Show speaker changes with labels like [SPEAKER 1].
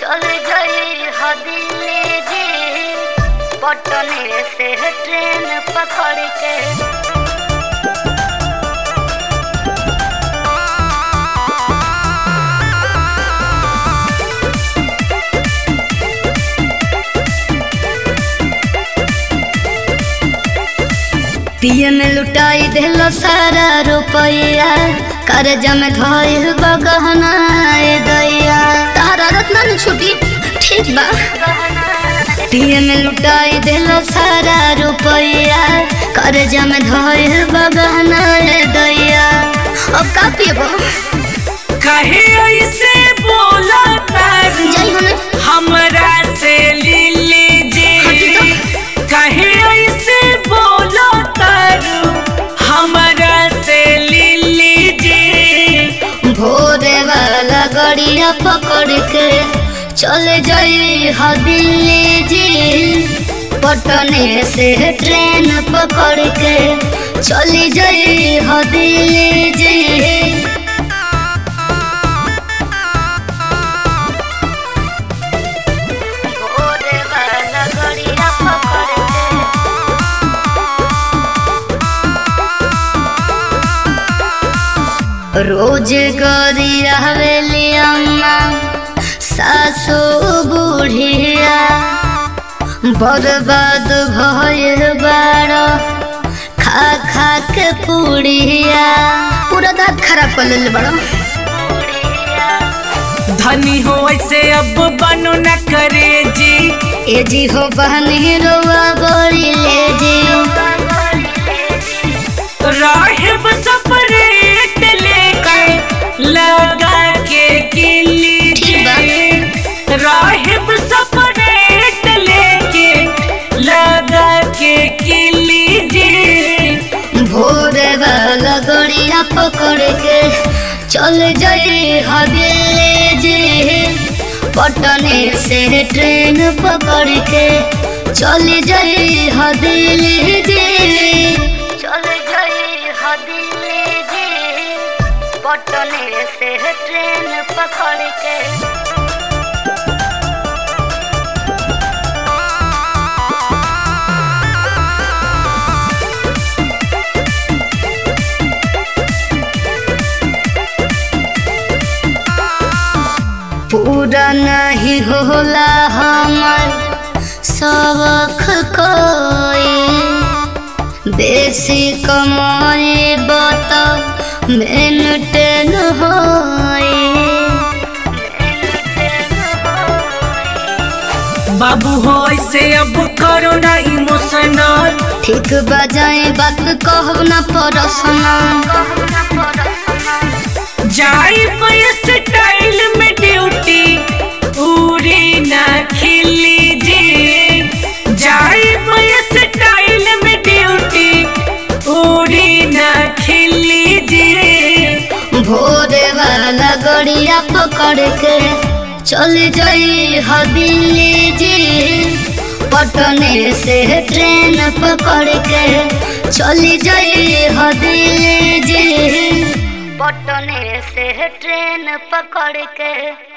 [SPEAKER 1] चल गई हो दिल्ली जी, पटने से ट्रेन पकड़ के। पिए में लुटाई देलो सारा रुपया, कर्जा में धइल बगहना दैया। तारा रत्ना न छुटी ठीक बा। पिए में लुटाई देलो सारा रुपया, कर्जा में धइल बगहना दैया। अब का पिएबो?
[SPEAKER 2] कहे ऐसे बोला तारू हमरा से ले लीजिए। कहे ऐसे बोला तारू हमरा से ले लीजिए।
[SPEAKER 1] भोरे वाला गड़िया पकड़ के चल जाई हो दिल्ली जी, पटने से ट्रेन पकड़ के चली जाई हो दिल्ली जी। भोरे वाला गड़िया पकड़ के रोज गरिया हवेली अम्मा सासू बुढ़िया, बर्बाद भइल बाड़ा खा खा के पुड़िया। पूरा दांत खराब कर ले बड़ा।
[SPEAKER 2] धनी हो ऐसे अब बनो न करे जी।
[SPEAKER 1] ए जी हो बहनी रोवा बड़ी ले जी।
[SPEAKER 2] राहिब सपरेट लेके लगा के किली जी। राहिब सपरेट लेके लगा के किली जी।
[SPEAKER 1] भोरे वाला गड़िया पकड़ के चल जाई हो दिल्ली जी, पटने से ट्रेन पकड़ के चल जाई हो दिल्ली जी। चल जाई हो दिल्ली जी, पटने से ट्रेन पकड़ के। पूरा नहीं होला हमर सबक कोई, बेसी कमाई बता मेंटेन होई।
[SPEAKER 2] बाबू हो ऐसे अब करो ना इमोशनल।
[SPEAKER 1] ठीक बजाए बात कहब ना पर्सनल।
[SPEAKER 2] जाई स्टाइल में ड्यूटी पूरी ना खिली जी। जाई स्टाइल में ड्यूटी पूरी ना खिली जी।
[SPEAKER 1] भोरे वाला गड़िया पकड़ के चल जाई हो दिल्ली जी, पटने से ट्रेन पकड़ के चली जाई हो दिल्ली जी, पटने से ट्रेन पकड़ के।